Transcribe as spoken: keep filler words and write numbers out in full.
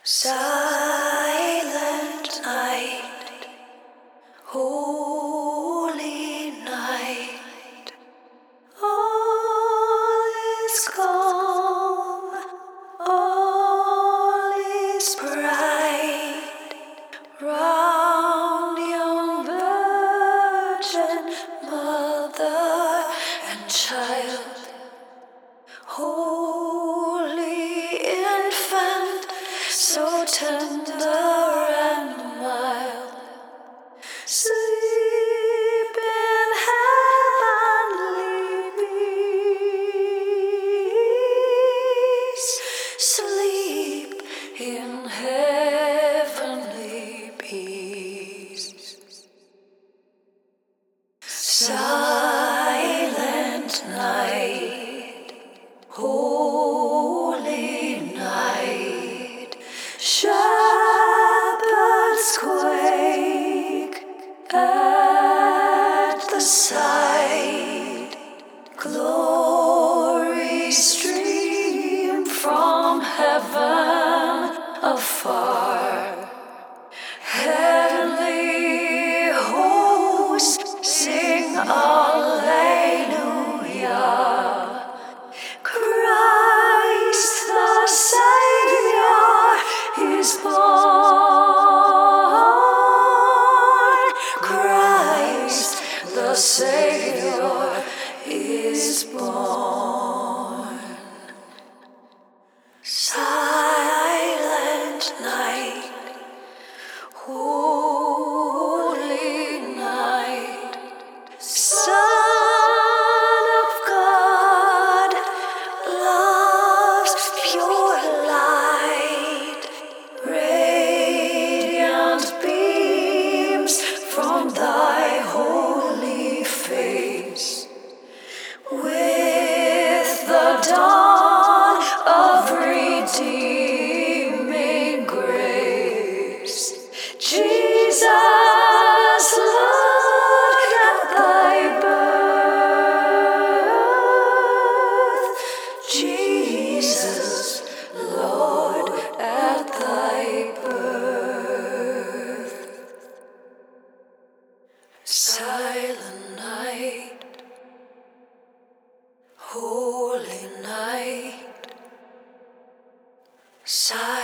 Silent night, holy night, all is calm, all is bright, round young virgin, mother and child, holy infant, so tender and mild, sleep in heavenly peace, sleep in heavenly peace. Silent night, holy night, shepherds quake at the sight, glory stream from heaven afar, heavenly hosts sing Alleluia. Christ the Savior is born. Christ the Savior is born. Silent night, holy night, Son of God, love's pure light, radiant beams from thy holy face. With the dawn of redeeming grace, Jesus, Lord, at thy birth, Jesus, Lord, at thy birth. Silent night, holy night, silent